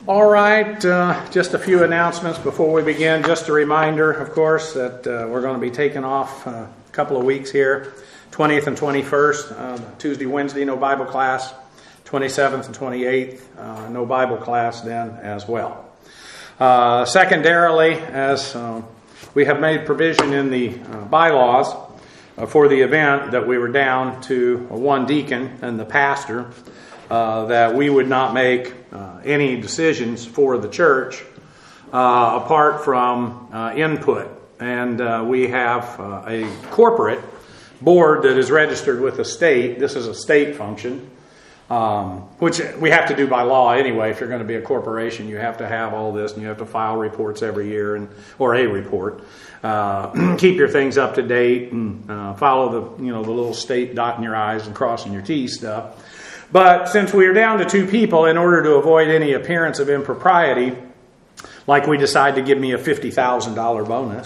All right, just a few announcements before we begin. Just a reminder, of course, that we're going to be taking off a couple of weeks here. 20th and 21st, Tuesday, Wednesday, no Bible class. 27th and 28th, no Bible class then as well. Secondarily, as we have made provision in the bylaws for the event that we were down to one deacon and the pastor, that we would not make any decisions for the church apart from input. And we have a corporate board that is registered with the state. This is a state function, which we have to do by law anyway. If you're going to be a corporation, you have to have all this, and you have to file reports every year, or a report. Keep your things up to date, and follow the little state dotting your I's and crossing your T's stuff. But since we are down to two people, in order to avoid any appearance of impropriety, like we decide to give me a $50,000 bonus,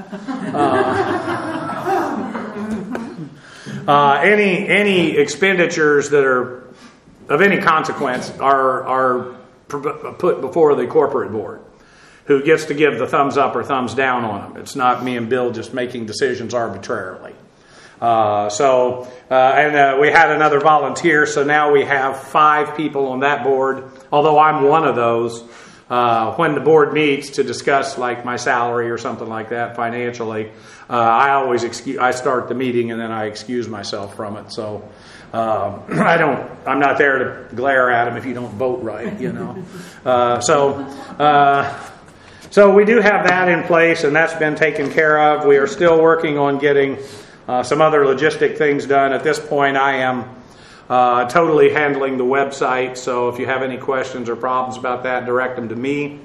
any expenditures that are of any consequence are put before the corporate board, who gets to give the thumbs up or thumbs down on them. It's not me and Bill just making decisions arbitrarily. We had another volunteer, so now we have 5 people on that board, although I'm one of those. When the board meets to discuss like my salary or something like that financially, I start the meeting and then I excuse myself from it. So I'm not there to glare at them if you don't vote right, So we do have that in place, and that's been taken care of. We are still working on getting some other logistic things done. At this point, I am totally handling the website, so if you have any questions or problems about that, direct them to me.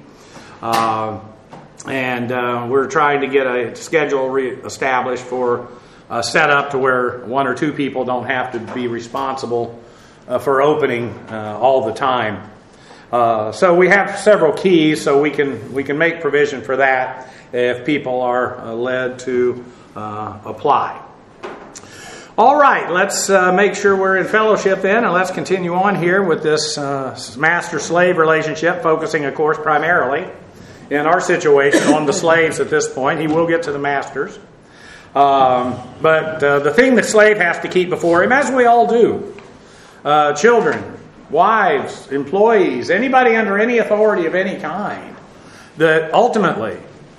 We're trying to get a schedule established for a setup to where 1 or 2 people don't have to be responsible for opening all the time. So we have several keys, so we can make provision for that if people are led to apply. All right, let's make sure we're in fellowship then, and let's continue on here with this master-slave relationship, focusing, of course, primarily in our situation on the slaves at this point. He will get to the masters. But the thing the slave has to keep before him, as we all do, children, wives, employees, anybody under any authority of any kind, that ultimately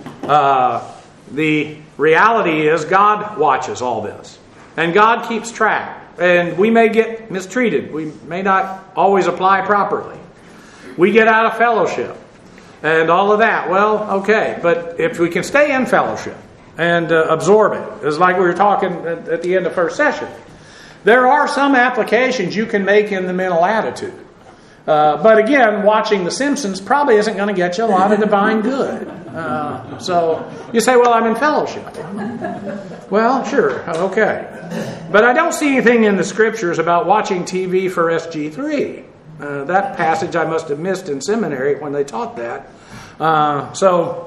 the reality is God watches all this. And God keeps track. And we may get mistreated. We may not always apply properly. We get out of fellowship and all of that. Well, okay. But if we can stay in fellowship and absorb it, it's like we were talking at the end of first session. There are some applications you can make in the mental attitude. But again, watching The Simpsons probably isn't going to get you a lot of divine good. So you say, well, I'm in fellowship. Well, sure, okay. But I don't see anything in the Scriptures about watching TV for SG3. That passage I must have missed in seminary when they taught that. But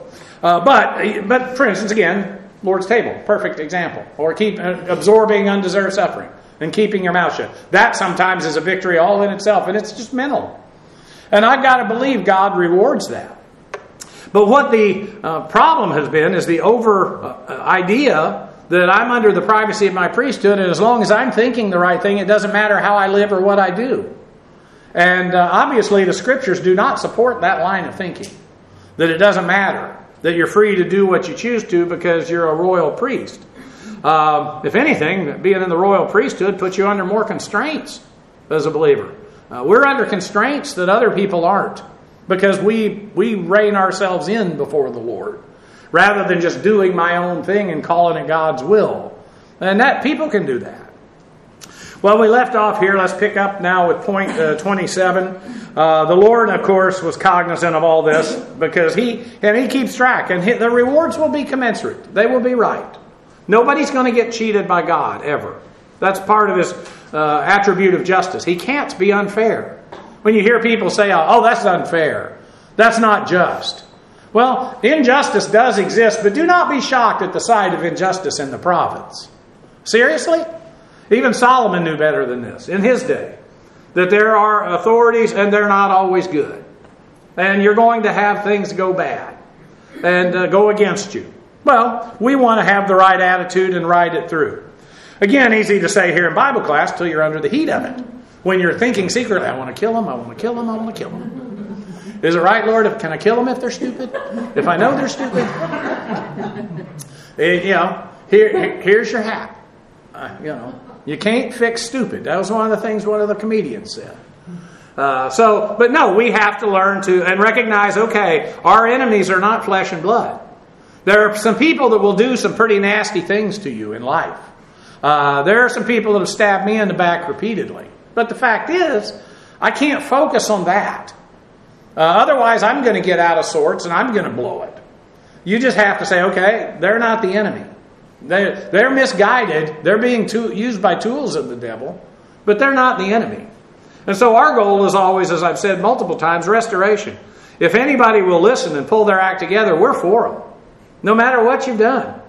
for instance, again, Lord's table, perfect example. Or keep absorbing undeserved suffering and keeping your mouth shut. That sometimes is a victory all in itself, and it's just mental. And I've got to believe God rewards that. But what the problem has been is the idea that I'm under the privacy of my priesthood, and as long as I'm thinking the right thing, it doesn't matter how I live or what I do. And obviously the Scriptures do not support that line of thinking, that it doesn't matter, that you're free to do what you choose to because you're a royal priest. If anything, being in the royal priesthood puts you under more constraints as a believer. We're under constraints that other people aren't, because we rein ourselves in before the Lord, rather than just doing my own thing and calling it God's will. And that people can do that. Well, we left off here. Let's pick up now with point 27. The Lord, of course, was cognizant of all this, because He keeps track, and the rewards will be commensurate. They will be right. Nobody's going to get cheated by God, ever. That's part of His attribute of justice. He can't be unfair. When you hear people say, oh, that's unfair, that's not just. Well, injustice does exist, but do not be shocked at the sight of injustice in the prophets. Seriously? Even Solomon knew better than this in his day, that there are authorities and they're not always good. And you're going to have things go bad and go against you. Well, we want to have the right attitude and ride it through. Again, easy to say here in Bible class till you're under the heat of it. When you're thinking secretly, I want to kill them, I want to kill them, I want to kill them. Is it right, Lord? Can I kill them if they're stupid? If I know they're stupid? Here's your hat. You can't fix stupid. That was one of the things one of the comedians said. But no, we have to learn to and recognize, okay, our enemies are not flesh and blood. There are some people that will do some pretty nasty things to you in life. There are some people that have stabbed me in the back repeatedly. But the fact is, I can't focus on that. Otherwise, I'm going to get out of sorts and I'm going to blow it. You just have to say, okay, they're not the enemy. They're misguided. They're being used by tools of the devil. But they're not the enemy. And so our goal is always, as I've said multiple times, restoration. If anybody will listen and pull their act together, we're for them. No matter what you've done.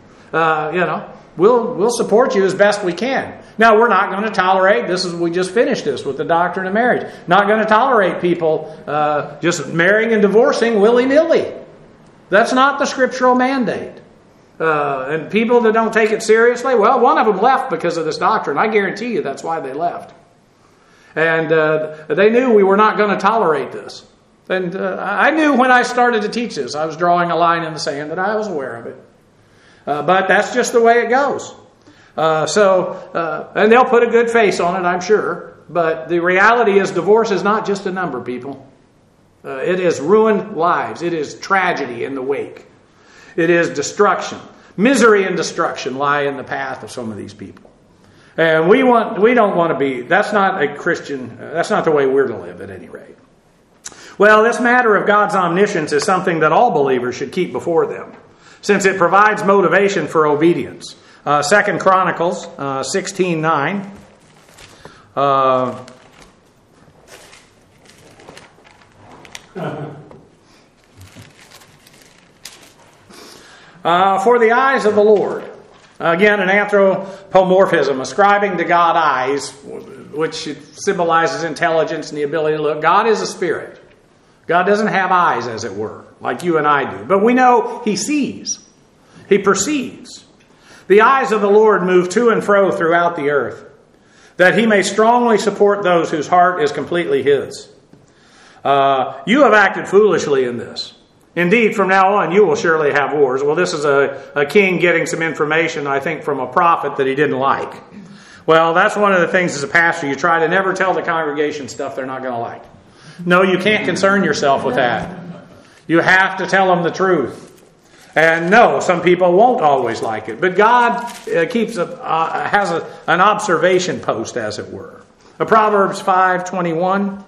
We'll support you as best we can. Now, we're not going to tolerate, we just finished this with the doctrine of marriage. Not going to tolerate people just marrying and divorcing willy-nilly. That's not the scriptural mandate. And people that don't take it seriously, well, one of them left because of this doctrine. I guarantee you that's why they left. And they knew we were not going to tolerate this. And I knew when I started to teach this, I was drawing a line in the sand that I was aware of it. But that's just the way it goes. And they'll put a good face on it, I'm sure. But the reality is divorce is not just a number, people. It has ruined lives. It is tragedy in the wake. It is destruction. Misery and destruction lie in the path of some of these people. And we don't want to be, that's not a Christian, that's not the way we're to live at any rate. Well, this matter of God's omniscience is something that all believers should keep before them, since it provides motivation for obedience. 2 Chronicles 16:9. For the eyes of the Lord. Again, an anthropomorphism, ascribing to God eyes, which symbolizes intelligence and the ability to look. God is a spirit. God doesn't have eyes, as it were, like you and I do. But we know He sees. He perceives. The eyes of the Lord move to and fro throughout the earth, that He may strongly support those whose heart is completely His. You have acted foolishly in this. Indeed, from now on, you will surely have wars. Well, this is a king getting some information, I think, from a prophet that he didn't like. Well, that's one of the things as a pastor. You try to never tell the congregation stuff they're not going to like. No, you can't concern yourself with that. You have to tell them the truth. And no, some people won't always like it. But God has an observation post, as it were. Proverbs 5:21.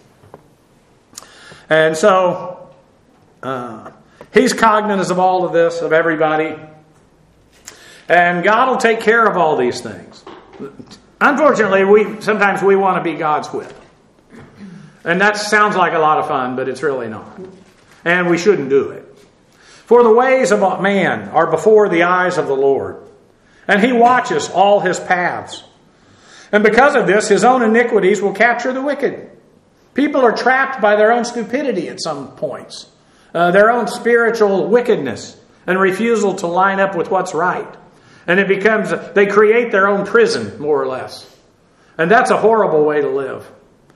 And so He's cognizant of all of this, of everybody. And God will take care of all these things. Unfortunately, sometimes we want to be God's whip. And that sounds like a lot of fun, but it's really not. And we shouldn't do it. For the ways of man are before the eyes of the Lord, and He watches all his paths. And because of this, His own iniquities will capture the wicked. People are trapped by their own stupidity at some points, their own spiritual wickedness, and refusal to line up with what's right. And they create their own prison, more or less. And that's a horrible way to live.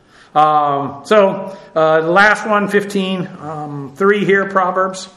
The last one, 15:3 here, Proverbs.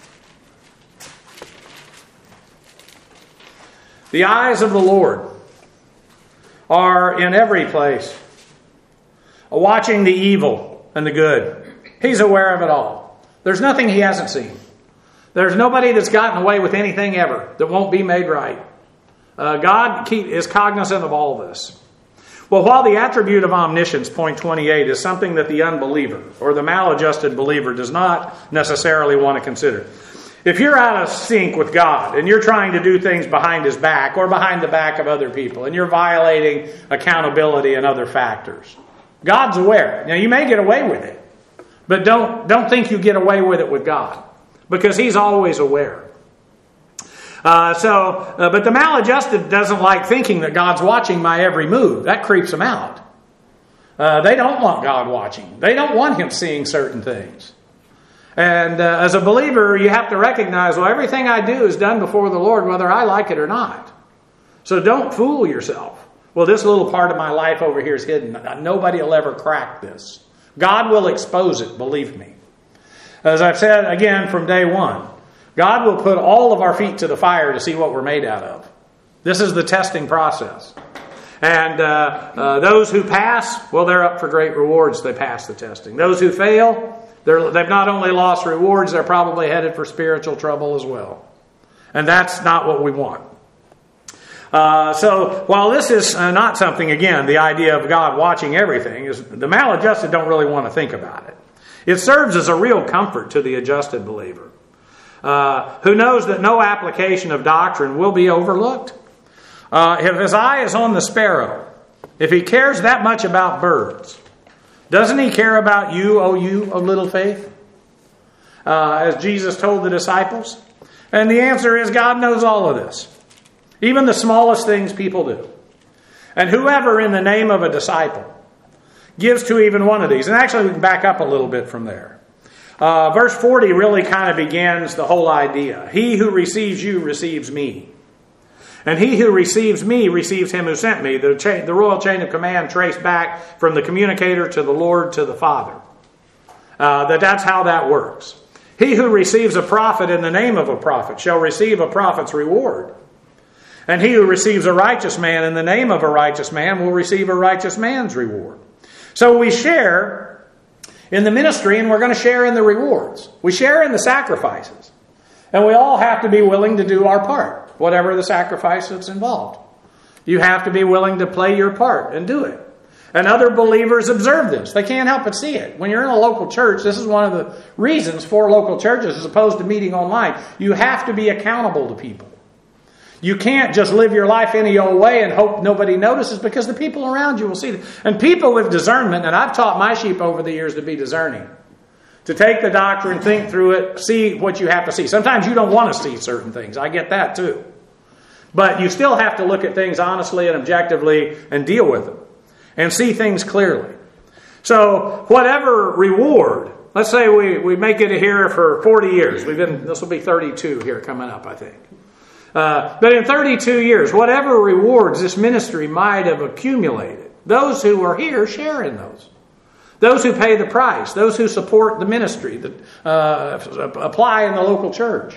The eyes of the Lord are in every place, watching the evil and the good. He's aware of it all. There's nothing He hasn't seen. There's nobody that's gotten away with anything ever that won't be made right. God is cognizant of all this. Well, while the attribute of omniscience, point 28, is something that the unbeliever or the maladjusted believer does not necessarily want to consider. If you're out of sync with God and you're trying to do things behind His back or behind the back of other people and you're violating accountability and other factors, God's aware. Now, you may get away with it, but don't think you get away with it with God, because He's always aware. But the maladjusted doesn't like thinking that God's watching my every move. That creeps him out. They don't want God watching. They don't want Him seeing certain things. And as a believer, you have to recognize, well, everything I do is done before the Lord, whether I like it or not. So don't fool yourself. Well, this little part of my life over here is hidden. Nobody will ever crack this. God will expose it, believe me. As I've said again from day one, God will put all of our feet to the fire to see what we're made out of. This is the testing process. And those who pass, well, they're up for great rewards. They pass the testing. Those who fail, they've not only lost rewards, they're probably headed for spiritual trouble as well. And that's not what we want. So while this is not something, again, the idea of God watching everything, is the maladjusted don't really want to think about it. It serves as a real comfort to the adjusted believer, who knows that no application of doctrine will be overlooked. If his eye is on the sparrow, if he cares that much about birds, doesn't he care about you, O you of little faith? As Jesus told the disciples. And the answer is God knows all of this. Even the smallest things people do. And whoever in the name of a disciple gives to even one of these. And actually we can back up a little bit from there. Verse 40 really kind of begins the whole idea. He who receives you receives me. And he who receives me receives him who sent me. The royal chain of command traced back from the communicator to the Lord to the Father. That's how that works. He who receives a prophet in the name of a prophet shall receive a prophet's reward. And he who receives a righteous man in the name of a righteous man will receive a righteous man's reward. So we share in the ministry, and we're going to share in the rewards. We share in the sacrifices. And we all have to be willing to do our part, whatever the sacrifice that's involved. You have to be willing to play your part and do it. And other believers observe this. They can't help but see it. When you're in a local church, this is one of the reasons for local churches as opposed to meeting online. You have to be accountable to people. You can't just live your life any old way and hope nobody notices, because the people around you will see it. And people with discernment, and I've taught my sheep over the years to be discerning. To take the doctrine, think through it, see what you have to see. Sometimes you don't want to see certain things. I get that too. But you still have to look at things honestly and objectively and deal with them. And see things clearly. So whatever reward, let's say we make it here for 40 years. This will be 32 here coming up, I think. But in 32 years, whatever rewards this ministry might have accumulated, those who are here share in those. Those who pay the price, those who support the ministry, that apply in the local church.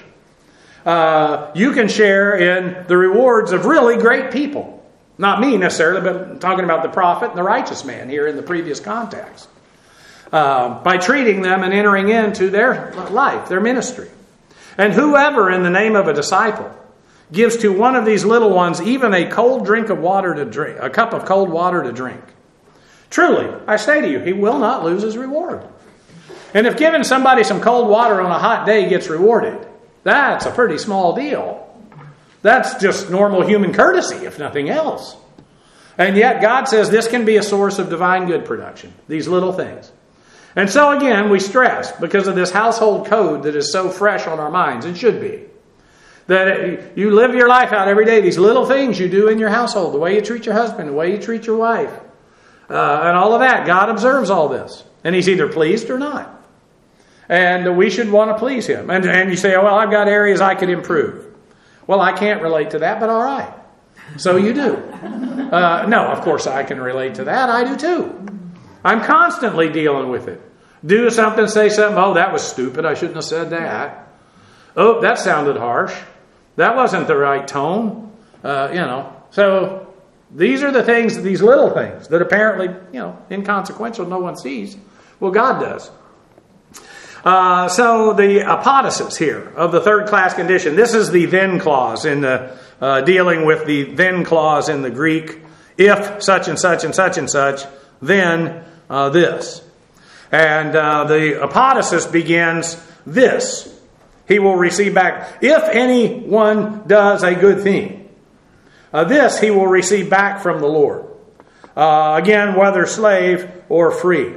You can share in the rewards of really great people. Not me necessarily, but I'm talking about the prophet and the righteous man here in the previous context. By treating them and entering into their life, their ministry. And whoever in the name of a disciple gives to one of these little ones even a cold drink of water to drink, a cup of cold water to drink. Truly, I say to you, he will not lose his reward. And if giving somebody some cold water on a hot day gets rewarded, that's a pretty small deal. That's just normal human courtesy, if nothing else. And yet God says this can be a source of divine good production, these little things. And so again, we stress, because of this household code that is so fresh on our minds, it should be, that you live your life out every day, these little things you do in your household, the way you treat your husband, the way you treat your wife, and all of that. God observes all this. And He's either pleased or not. And we should want to please Him. And you say, oh, well, I've got areas I could improve. Well, I can't relate to that, but all right. So you do. No, of course I can relate to that. I do too. I'm constantly dealing with it. Do something, say something. Oh, that was stupid. I shouldn't have said that. Oh, that sounded harsh. That wasn't the right tone. So these are the things, these little things that apparently, inconsequential, no one sees. Well, God does. So the apodosis here of the third class condition. This is the then clause in the dealing with the then clause in the Greek. If such and such and such and such, then this. And the apodosis begins this. He will receive back. If anyone does a good thing, this he will receive back from the Lord. Again, whether slave or free.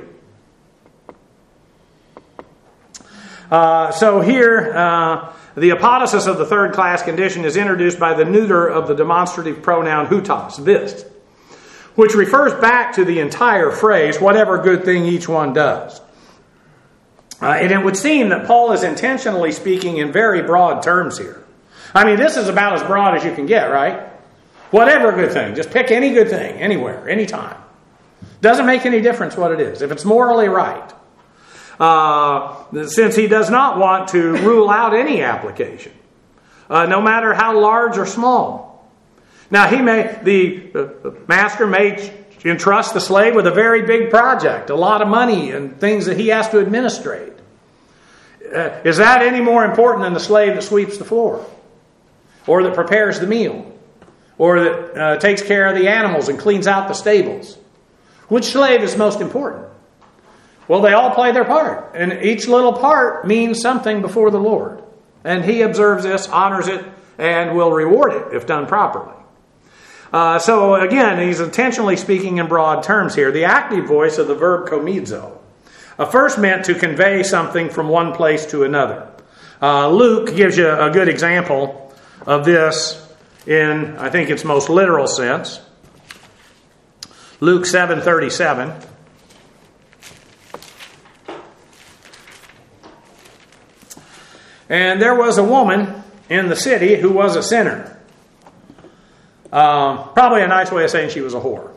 So here, the apodosis of the third class condition is introduced by the neuter of the demonstrative pronoun hutos, this. which refers back to the entire phrase, whatever good thing each one does. And it would seem that Paul is intentionally speaking in very broad terms here. I mean, this is about as broad as you can get, right? Whatever good thing. Just pick any good thing, anywhere, anytime. Doesn't make any difference what it is, if it's morally right. Since he does not want to rule out any application, no matter how large or small. Now, the master may entrust the slave with a very big project, a lot of money and things that he has to administrate. Is that any more important than the slave that sweeps the floor? Or that prepares the meal? Or that takes care of the animals and cleans out the stables? Which slave is most important? Well, they all play their part. And each little part means something before the Lord. And he observes this, honors it, and will reward it if done properly. So again, he's intentionally speaking in broad terms here. The active voice of the verb komizo first meant to convey something from one place to another. Luke gives you a good example of this in, I think, its most literal sense. Luke 7:37. And there was a woman in the city who was a sinner. Probably a nice way of saying she was a whore.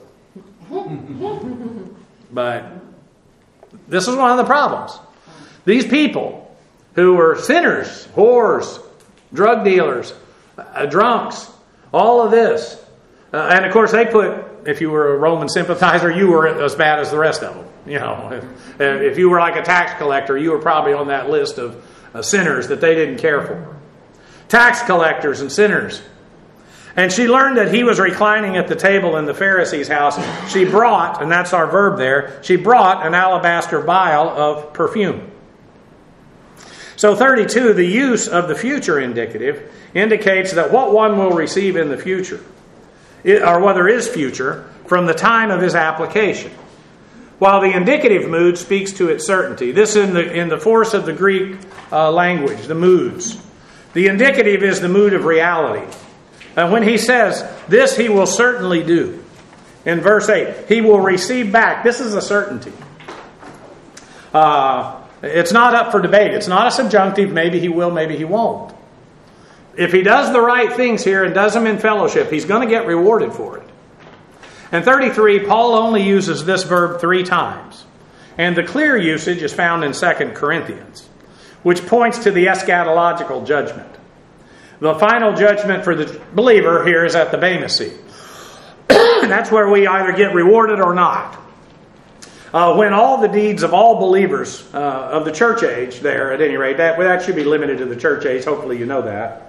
But this is one of the problems. These people who were sinners, whores, drug dealers, drunks, all of this. And of course they put, if you were a Roman sympathizer, you were as bad as the rest of them. You know, if you were like a tax collector, you were probably on that list of sinners that they didn't care for. Tax collectors and sinners. And she learned that he was reclining at the table in the Pharisee's house. She brought, and that's our verb there, she brought an alabaster vial of perfume. So 32, the use of the future indicative indicates that what one will receive in the future, or whether is future, from the time of his application. While the indicative mood speaks to its certainty. This in the force of the Greek language, the moods. The indicative is the mood of reality. And when he says, this he will certainly do. In verse 8, he will receive back. This is a certainty. It's not up for debate. It's not a subjunctive. Maybe he will, maybe he won't. If he does the right things here and does them in fellowship, he's going to get rewarded for it. And 33, Paul only uses this verb 3 times. And the clear usage is found in 2 Corinthians, which points to the eschatological judgment. The final judgment for the believer here is at the Bema seat. That's where we either get rewarded or not. When all the deeds of all believers of the church age there, at any rate, that should be limited to the church age. Hopefully you know that.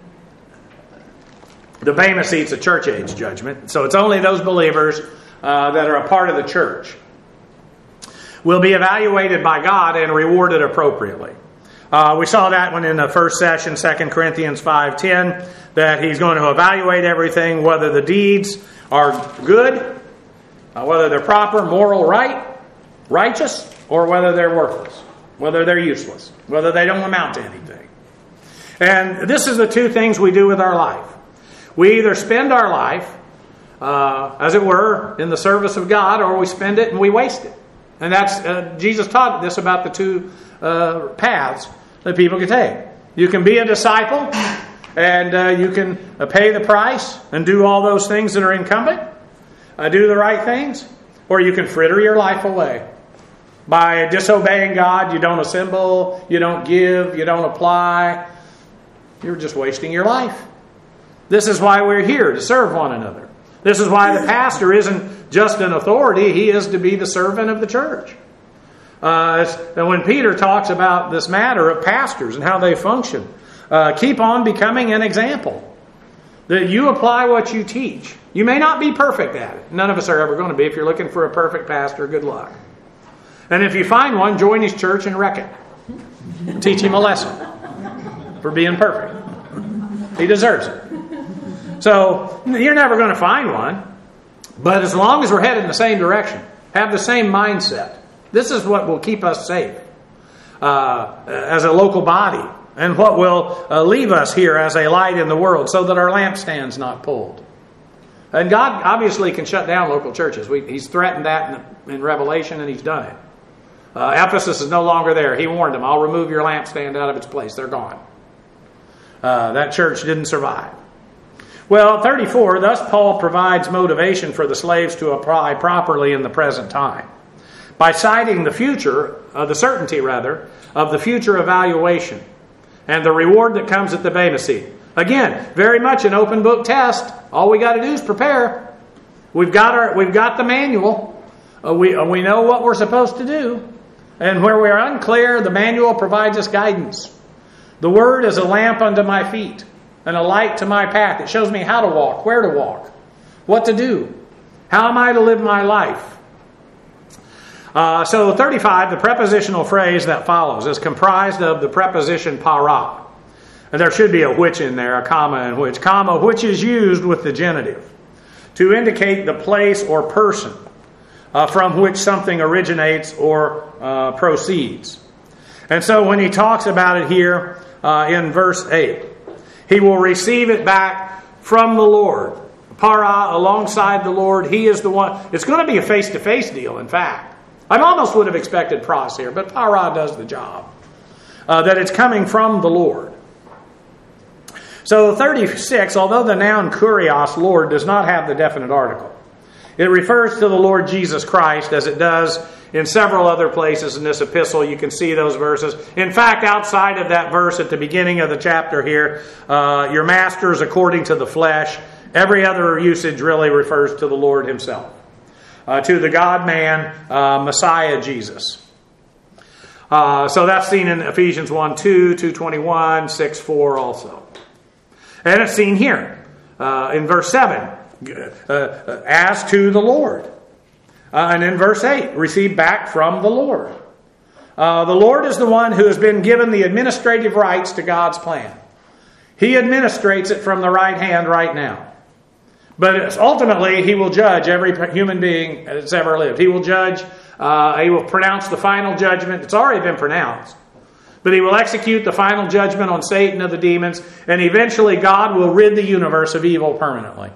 The Bema seat's a church age judgment. So it's only those believers that are a part of the church will be evaluated by God and rewarded appropriately. We saw that one in the first session, 2 Corinthians 5:10, that he's going to evaluate everything, whether the deeds are good, whether they're proper, moral, right, righteous, or whether they're worthless, whether they're useless, whether they don't amount to anything. And this is the 2 things we do with our life. We either spend our life, as it were, in the service of God, or we spend it and we waste it. And that's Jesus taught this about the 2 paths that people can take. You can be a disciple, and you can pay the price and do all those things that are incumbent, do the right things, or you can fritter your life away. By disobeying God, you don't assemble, you don't give, you don't apply. You're just wasting your life. This is why we're here, to serve one another. This is why the pastor isn't just an authority, he is to be the servant of the church. And when Peter talks about this matter of pastors and how they function, keep on becoming an example. That you apply what you teach. You may not be perfect at it. None of us are ever going to be. If you're looking for a perfect pastor, good luck. And if you find one, join his church and wreck it. Teach him a lesson for being perfect. He deserves it. So, you're never going to find one. But as long as we're headed in the same direction, have the same mindset, this is what will keep us safe as a local body, and what will leave us here as a light in the world, so that our lampstand's not pulled. And God obviously can shut down local churches. He's threatened that in Revelation, and He's done it. Ephesus is no longer there. He warned them, I'll remove your lampstand out of its place. They're gone. That church didn't survive. Well, 34, thus Paul provides motivation for the slaves to apply properly in the present time by citing the certainty of the future evaluation and the reward that comes at the Bema seat. Again, very much an open book test. All we got to do is prepare. We've got the manual. We know what we're supposed to do. And where we are unclear, the manual provides us guidance. The Word is a lamp unto my feet and a light to my path. It shows me how to walk, where to walk, what to do. How am I to live my life? So 35, the prepositional phrase that follows is comprised of the preposition para. And there should be a which in there, a comma in which. Comma, which is used with the genitive to indicate the place or person from which something originates or proceeds. And so when he talks about it here in verse 8, he will receive it back from the Lord. Para, alongside the Lord, He is the one. It's going to be a face-to-face deal, in fact. I almost would have expected pros here, but para does the job. That it's coming from the Lord. So 36, although the noun kurios, Lord, does not have the definite article, it refers to the Lord Jesus Christ as it does in several other places in this epistle. You can see those verses. In fact, outside of that verse at the beginning of the chapter here, your masters according to the flesh, every other usage really refers to the Lord Himself. To the God-man, Messiah Jesus. So that's seen in Ephesians 1:2, 2:21, 6:4 also. And it's seen here in verse 7, as to the Lord. And in verse 8, receive back from the Lord. The Lord is the one who has been given the administrative rights to God's plan. He administrates it from the right hand right now. But ultimately, He will judge every human being that's ever lived. He will judge, He will pronounce the final judgment. It's already been pronounced. But He will execute the final judgment on Satan and the demons, and eventually God will rid the universe of evil permanently.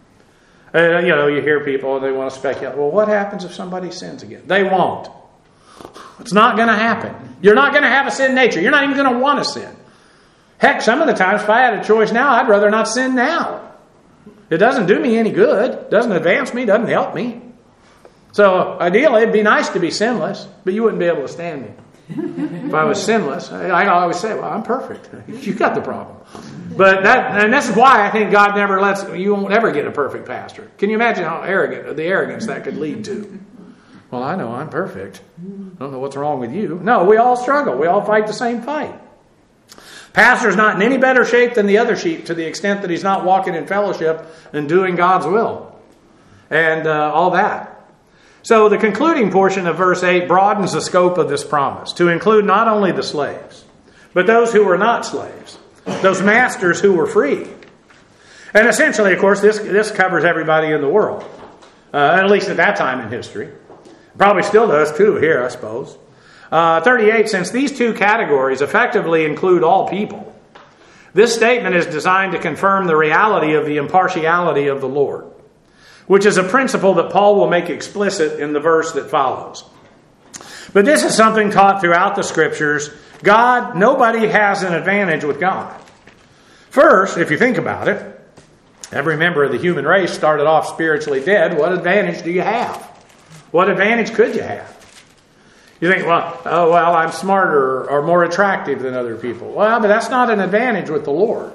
You hear people, they want to speculate, well, what happens if somebody sins again? They won't. It's not going to happen. You're not going to have a sin nature. You're not even going to want to sin. Heck, some of the times, if I had a choice now, I'd rather not sin now. It doesn't do me any good. It doesn't advance me. It doesn't help me. So ideally, it'd be nice to be sinless, but you wouldn't be able to stand me. If I was sinless, I always say, well, I'm perfect. You got the problem. But this is why I think God never you won't ever get a perfect pastor. Can you imagine the arrogance that could lead to? Well, I know I'm perfect. I don't know what's wrong with you. No, we all struggle. We all fight the same fight. Pastor's not in any better shape than the other sheep to the extent that he's not walking in fellowship and doing God's will. And all that. So the concluding portion of verse 8 broadens the scope of this promise to include not only the slaves, but those who were not slaves, those masters who were free. And essentially, of course, this covers everybody in the world, at least at that time in history. Probably still does too here, I suppose. 38, since these two categories effectively include all people, this statement is designed to confirm the reality of the impartiality of the Lord, which is a principle that Paul will make explicit in the verse that follows. But this is something taught throughout the Scriptures. Nobody has an advantage with God. First, if you think about it, every member of the human race started off spiritually dead. What advantage do you have? What advantage could you have? You think, I'm smarter or more attractive than other people. Well, but that's not an advantage with the Lord.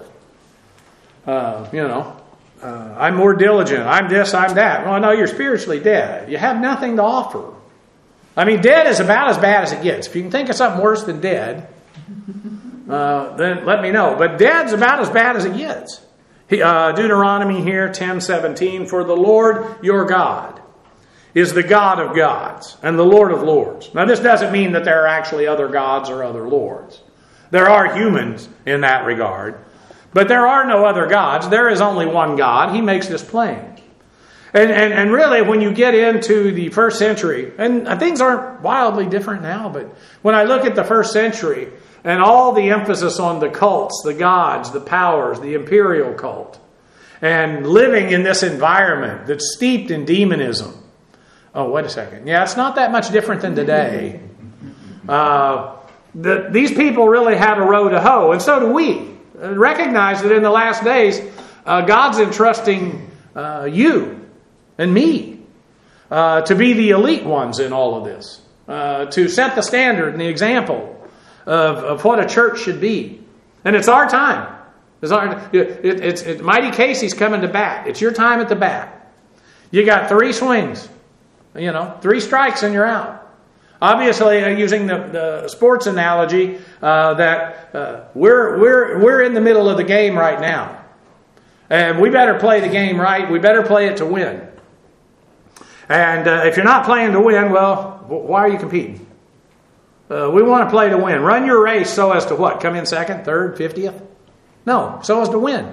I'm more diligent. I'm this, I'm that. Well, no, you're spiritually dead. You have nothing to offer. I mean, dead is about as bad as it gets. If you can think of something worse than dead, then let me know. But dead's about as bad as it gets. Deuteronomy here, 10:17, for the Lord your God is the God of gods and the Lord of lords. Now, this doesn't mean that there are actually other gods or other lords. There are humans in that regard. But there are no other gods. There is only one God. He makes this plain. And really, when you get into the first century, and things aren't wildly different now, but when I look at the first century and all the emphasis on the cults, the gods, the powers, the imperial cult, and living in this environment that's steeped in demonism. Oh, wait a second. Yeah, it's not that much different than today. These people really had a row to hoe, and so do we. Recognize that in the last days, God's entrusting you and me to be the elite ones in all of this, to set the standard and the example of what a church should be. And it's our time. It's Mighty Casey's coming to bat. It's your time at the bat. You got 3 swings, 3 strikes and you're out. Obviously, using the sports analogy, that we're in the middle of the game right now, and we better play the game right. We better play it to win. And if you're not playing to win, well, why are you competing? We want to play to win. Run your race so as to what? Come in 2nd, 3rd, 50th? No, so as to win.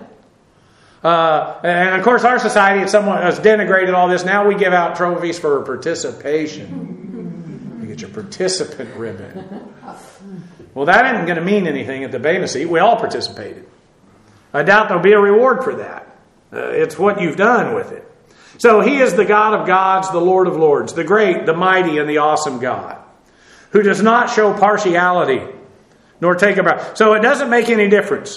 And of course, our society has denigrated all this. Now we give out trophies for participation. You get your participant ribbon. Well, that isn't going to mean anything at the Bema Seat. We all participated. I doubt there'll be a reward for that. It's what you've done with it. So He is the God of gods, the Lord of lords, the great, the mighty, and the awesome God, who does not show partiality, nor take about. So it doesn't make any difference.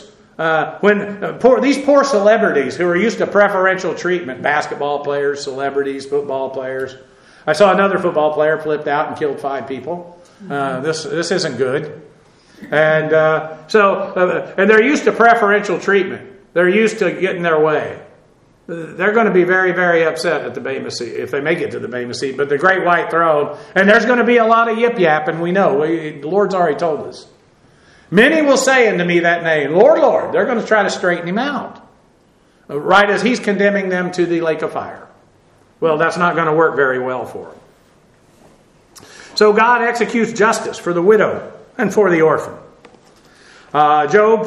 These poor celebrities who are used to preferential treatment, basketball players, celebrities, football players. I saw another football player flipped out and killed 5 people. This isn't good. And and they're used to preferential treatment. They're used to getting their way. They're going to be very, very upset at the Bema Seat if they make it to the Bema Seat. But the Great White Throne, and there's going to be a lot of yip-yapping, we know. The Lord's already told us. Many will say unto me that name, Lord, Lord. They're going to try to straighten Him out, right as He's condemning them to the lake of fire. Well, that's not going to work very well for Him. So God executes justice for the widow and for the orphan. Job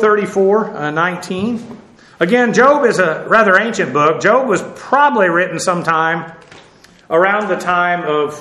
34:19. Again, Job is a rather ancient book. Job was probably written sometime around the time of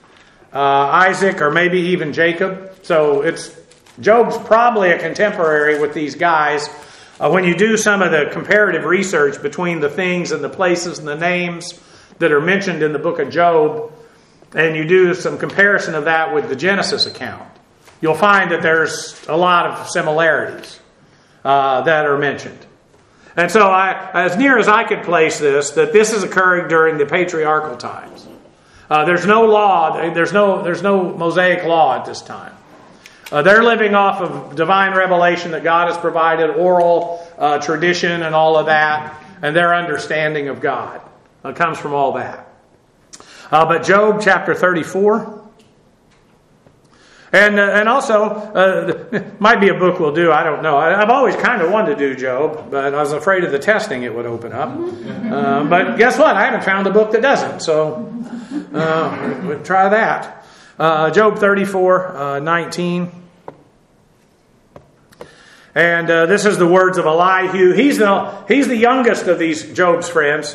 Isaac or maybe even Jacob. So Job's probably a contemporary with these guys. When you do some of the comparative research between the things and the places and the names that are mentioned in the book of Job, and you do some comparison of that with the Genesis account, you'll find that there's a lot of similarities that are mentioned. And so, as near as I could place this, that this is occurring during the patriarchal times. There's no law. There's no Mosaic law at this time. They're living off of divine revelation that God has provided, oral tradition, and all of that, and their understanding of God comes from all that. But Job chapter 34. And also, might be a book we'll do, I don't know. I've always kind of wanted to do Job, but I was afraid of the testing it would open up. But guess what? I haven't found a book that doesn't, so we'll try that. Job 34:19. And this is the words of Elihu. He's the youngest of these Job's friends.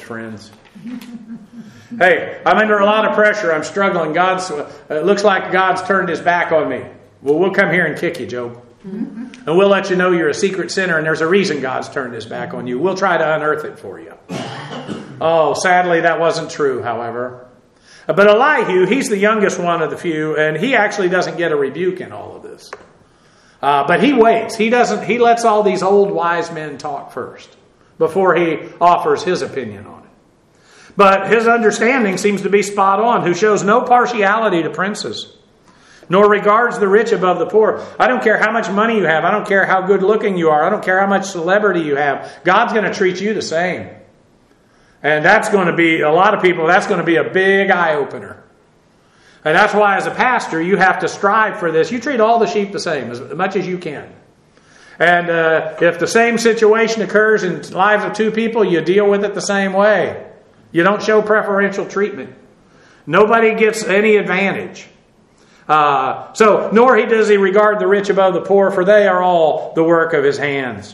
Hey, I'm under a lot of pressure. I'm struggling. It looks like God's turned His back on me. Well, we'll come here and kick you, Job. And we'll let you know you're a secret sinner and there's a reason God's turned His back on you. We'll try to unearth it for you. Oh, sadly, that wasn't true, however. But Elihu, he's the youngest one of the few, and he actually doesn't get a rebuke in all of this. But he waits. He lets all these old wise men talk first before he offers his opinion on it. But his understanding seems to be spot on, who shows no partiality to princes, nor regards the rich above the poor. I don't care how much money you have. I don't care how good looking you are. I don't care how much celebrity you have. God's going to treat you the same. And that's going to be, a lot of people, that's going to be a big eye-opener. And that's why as a pastor, you have to strive for this. You treat all the sheep the same, as much as you can. And if the same situation occurs in the lives of 2 people, you deal with it the same way. You don't show preferential treatment. Nobody gets any advantage. Nor does he regard the rich above the poor, for they are all the work of his hands.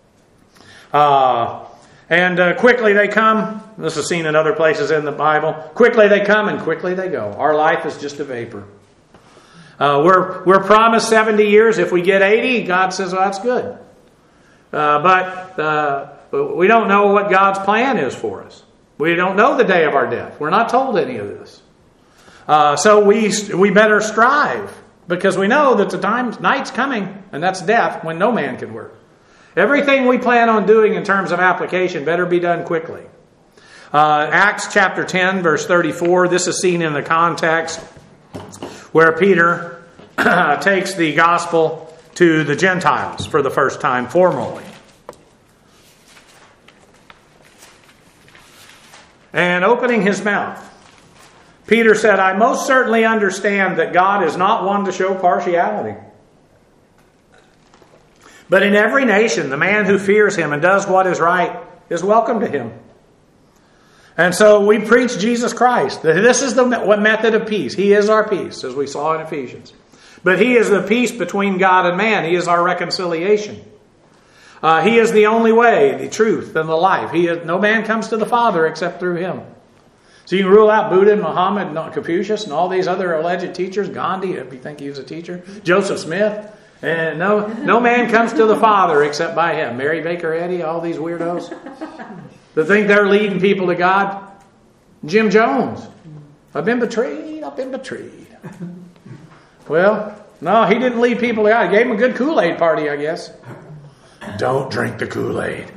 Quickly they come. This is seen in other places in the Bible. Quickly they come and quickly they go. Our life is just a vapor. We're promised 70 years. If we get 80, God says, well, that's good. But we don't know what God's plan is for us. We don't know the day of our death. We're not told any of this. So we better strive, because we know that the night's coming, and that's death, when no man can work. Everything we plan on doing in terms of application better be done quickly. Acts chapter 10, verse 34, this is seen in the context where Peter takes the gospel to the Gentiles for the first time formally. And opening his mouth, Peter said, I most certainly understand that God is not one to show partiality. But in every nation, the man who fears him and does what is right is welcome to him. And so we preach Jesus Christ. This is the method of peace. He is our peace, as we saw in Ephesians. But He is the peace between God and man. He is our reconciliation. He is the only way, the truth, and the life. No man comes to the Father except through Him. So you can rule out Buddha and Muhammad and Confucius and all these other alleged teachers. Gandhi, if you think he was a teacher. Joseph Smith. And no man comes to the Father except by Him. Mary Baker Eddy, all these weirdos that think they're leading people to God. Jim Jones. I've been betrayed. Well, no, he didn't lead people to God. He gave them a good Kool-Aid party, I guess. Don't drink the Kool-Aid.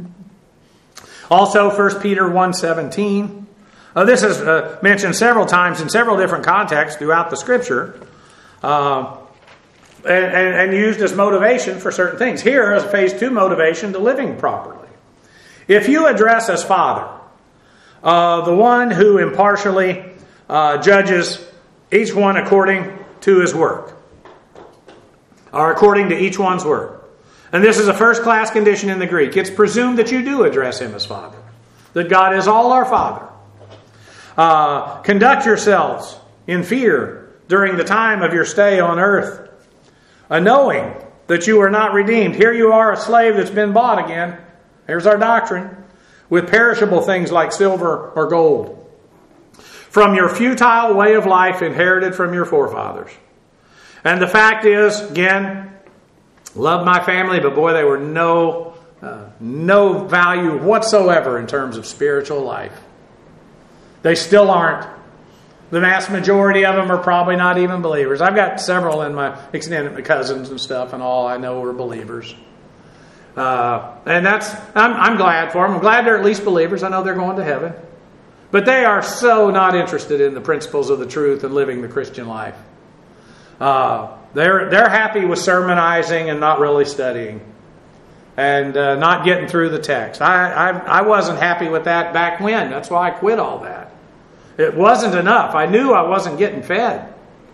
Also, 1 Peter 1:17. This is mentioned several times in several different contexts throughout the Scripture. And used as motivation for certain things. Here is phase 2 motivation to living properly. If you address as Father, the one who impartially judges each one according to his work, or according to each one's work. And this is a first-class condition in the Greek. It's presumed that you do address him as Father, that God is all our Father. Conduct yourselves in fear during the time of your stay on earth, knowing that you are not redeemed. Here you are, a slave that's been bought again. Here's our doctrine. With perishable things like silver or gold, from your futile way of life inherited from your forefathers. And the fact is, again, love my family, but boy, they were no value whatsoever in terms of spiritual life. They still aren't. The vast majority of them are probably not even believers. I've got several in my extended cousins and stuff and all I know are believers. And I'm glad for them. I'm glad they're at least believers. I know they're going to heaven. But they are so not interested in the principles of the truth and living the Christian life. They're happy with sermonizing and not really studying. And not getting through the text. I wasn't happy with that back when. That's why I quit all that. It wasn't enough. I knew I wasn't getting fed.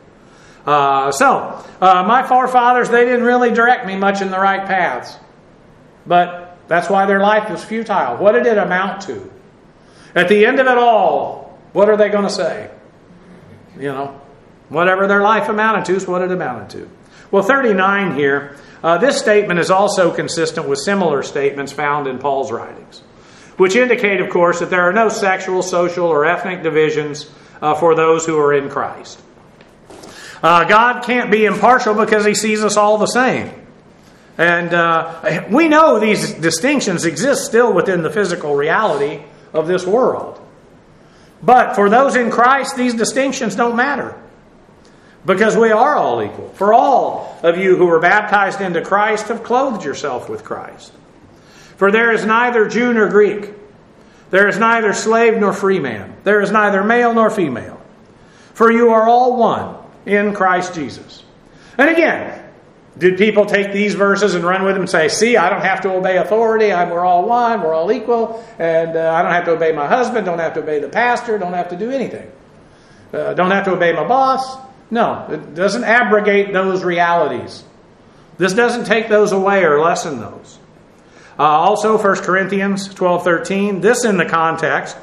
So my forefathers, they didn't really direct me much in the right paths. But that's why their life was futile. What did it amount to? At the end of it all, what are they going to say? You know, whatever their life amounted to is what it amounted to. Well, 39 here. This statement is also consistent with similar statements found in Paul's writings, which indicate, of course, that there are no sexual, social, or ethnic divisions for those who are in Christ. God can't be impartial because He sees us all the same. And we know these distinctions exist still within the physical reality of this world. But for those in Christ, these distinctions don't matter. Because we are all equal. For all of you who were baptized into Christ have clothed yourself with Christ. For there is neither Jew nor Greek. There is neither slave nor free man. There is neither male nor female. For you are all one in Christ Jesus. And again, did people take these verses and run with them and say, see, I don't have to obey authority. We're all one. We're all equal. And I don't have to obey my husband. Don't have to obey the pastor. Don't have to do anything. Don't have to obey my boss. No, it doesn't abrogate those realities. This doesn't take those away or lessen those. Also, 1 Corinthians 12:13, this in the context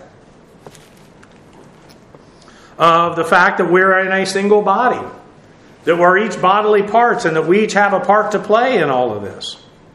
of the fact that we're in a single body, that we're each bodily parts, and that we each have a part to play in all of this.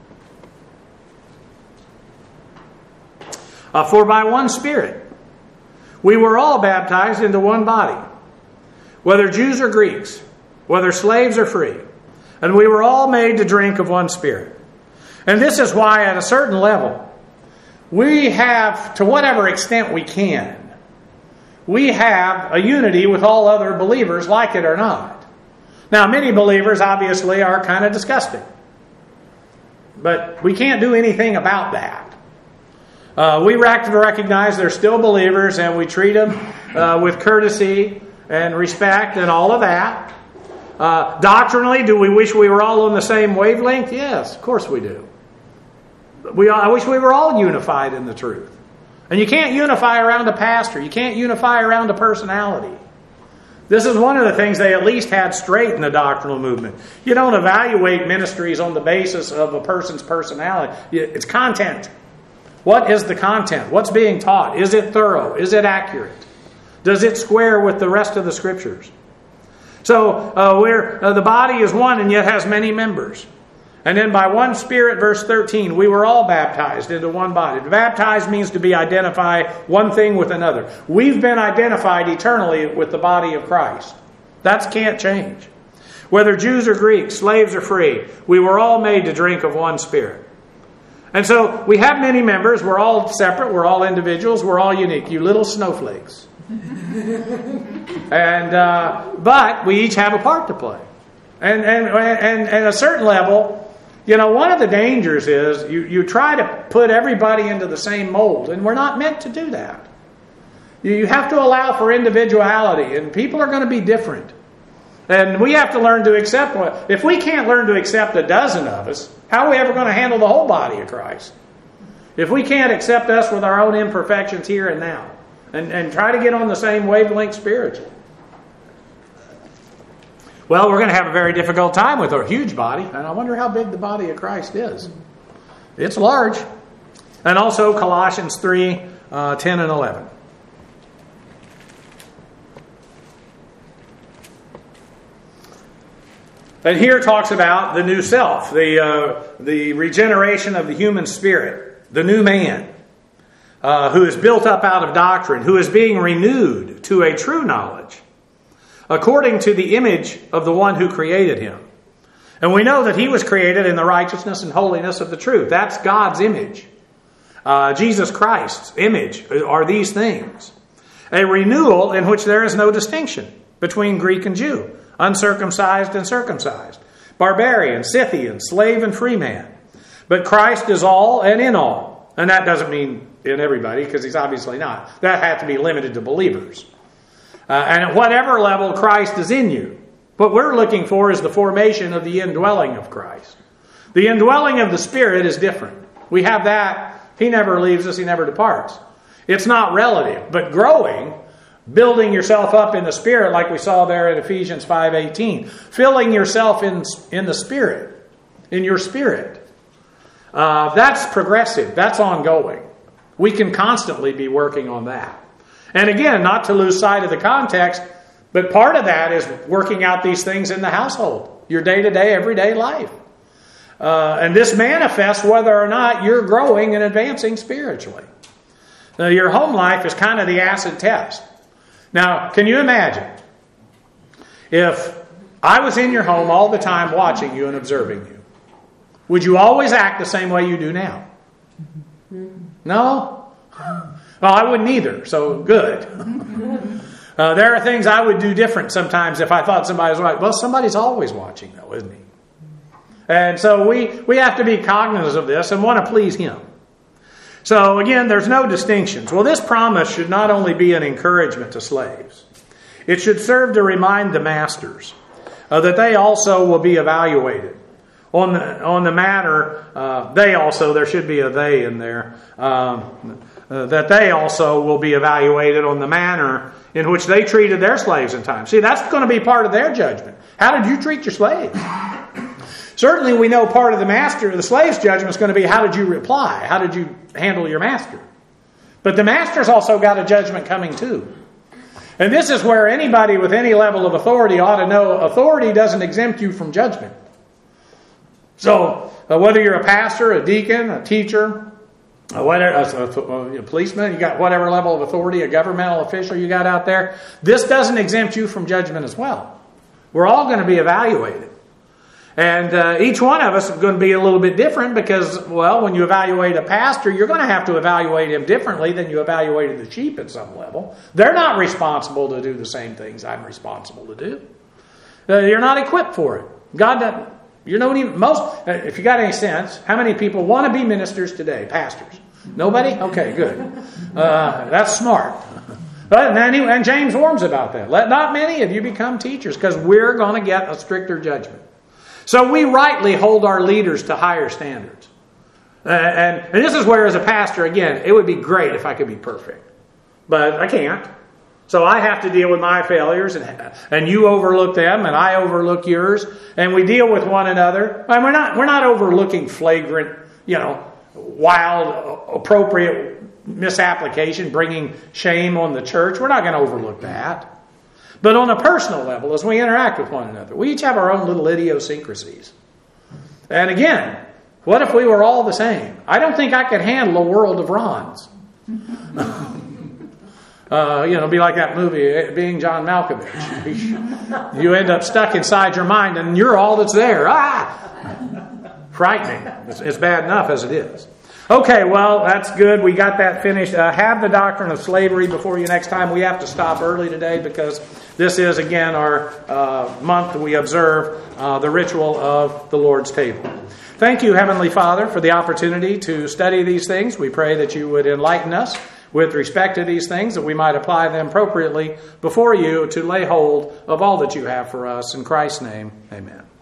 For by one Spirit we were all baptized into one body, whether Jews or Greeks, whether slaves or free, and we were all made to drink of one Spirit. And this is why, at a certain level, we have, to whatever extent we can, we have a unity with all other believers, like it or not. Now, many believers obviously are kind of disgusting. But we can't do anything about that. We recognize they're still believers, and we treat them with courtesy and respect and all of that. Doctrinally, do we wish we were all on the same wavelength? Yes, of course we do. I wish we were all unified in the truth. And you can't unify around a pastor. You can't unify around a personality. This is one of the things they at least had straight in the doctrinal movement. You don't evaluate ministries on the basis of a person's personality. It's content. What is the content? What's being taught? Is it thorough? Is it accurate? Does it square with the rest of the Scriptures? So the body is one and yet has many members. And then by one Spirit, verse 13, we were all baptized into one body. Baptized means to be identify one thing with another. We've been identified eternally with the body of Christ. That can't change. Whether Jews or Greeks, slaves or free, we were all made to drink of one Spirit. And so we have many members. We're all separate. We're all individuals. We're all unique. You little snowflakes. But we each have a part to play. And at a certain level, one of the dangers is you try to put everybody into the same mold, and we're not meant to do that. You have to allow for individuality, and people are going to be different. And we have to learn to accept if we can't learn to accept a dozen of us, how are we ever going to handle the whole body of Christ? If we can't accept us with our own imperfections here and now, and try to get on the same wavelength spiritually. Well, we're going to have a very difficult time with our huge body, and I wonder how big the body of Christ is. It's large. And also Colossians 3, 10 and 11. And here talks about the new self, the regeneration of the human spirit, the new man, who is built up out of doctrine, who is being renewed to a true knowledge, according to the image of the one who created him. And we know that he was created in the righteousness and holiness of the truth. That's God's image. Jesus Christ's image are these things. A renewal in which there is no distinction between Greek and Jew, uncircumcised and circumcised, barbarian, Scythian, slave and free man. But Christ is all and in all. And that doesn't mean in everybody, because he's obviously not. That had to be limited to believers. And at whatever level Christ is in you, what we're looking for is the formation of the indwelling of Christ. The indwelling of the Spirit is different. We have that. He never leaves us. He never departs. It's not relative, but growing, building yourself up in the Spirit, like we saw there in Ephesians 5:18. Filling yourself in the Spirit, in your spirit. That's progressive. That's ongoing. We can constantly be working on that. And again, not to lose sight of the context, but part of that is working out these things in the household, your day-to-day, everyday life. And this manifests whether or not you're growing and advancing spiritually. Now, your home life is kind of the acid test. Now, can you imagine if I was in your home all the time watching you and observing you? Would you always act the same way you do now? No? Well, I wouldn't either, so good. There are things I would do different sometimes if I thought somebody was right. Well, somebody's always watching, though, isn't he? And so we have to be cognizant of this and want to please him. So again, there's no distinctions. Well, this promise should not only be an encouragement to slaves. It should serve to remind the masters that they also will be evaluated. On the matter, there should be a they in there, that they also will be evaluated on the manner in which they treated their slaves in time. See, that's going to be part of their judgment. How did you treat your slaves? Certainly we know part of the slave's judgment is going to be how did you reply? How did you handle your master? But the master's also got a judgment coming too. And this is where anybody with any level of authority ought to know authority doesn't exempt you from judgment. So, whether you're a pastor, a deacon, a teacher, a policeman, you got whatever level of authority, a governmental official you got out there, this doesn't exempt you from judgment as well. We're all going to be evaluated. And each one of us is going to be a little bit different because, well, when you evaluate a pastor, you're going to have to evaluate him differently than you evaluated the sheep at some level. They're not responsible to do the same things I'm responsible to do. You're not equipped for it. God doesn't. You don't even, if you got any sense, how many people want to be ministers today, pastors? Nobody? Okay, good. That's smart. And James warns about that. Let not many of you become teachers, because we're going to get a stricter judgment. So we rightly hold our leaders to higher standards. And this is where, as a pastor, again, it would be great if I could be perfect. But I can't. So I have to deal with my failures, and you overlook them, and I overlook yours, and we deal with one another. And we're not overlooking flagrant, wild, appropriate misapplication, bringing shame on the church. We're not going to overlook that. But on a personal level, as we interact with one another, we each have our own little idiosyncrasies. And again, what if we were all the same? I don't think I could handle a world of Rons. Be like that movie, Being John Malkovich. You end up stuck inside your mind and you're all that's there. Frightening. It's bad enough as it is. Okay, well, that's good. We got that finished. Have the doctrine of slavery before you next time. We have to stop early today because this is, again, our month we observe the ritual of the Lord's table. Thank you, Heavenly Father, for the opportunity to study these things. We pray that you would enlighten us with respect to these things, that we might apply them appropriately before you to lay hold of all that you have for us. In Christ's name, amen.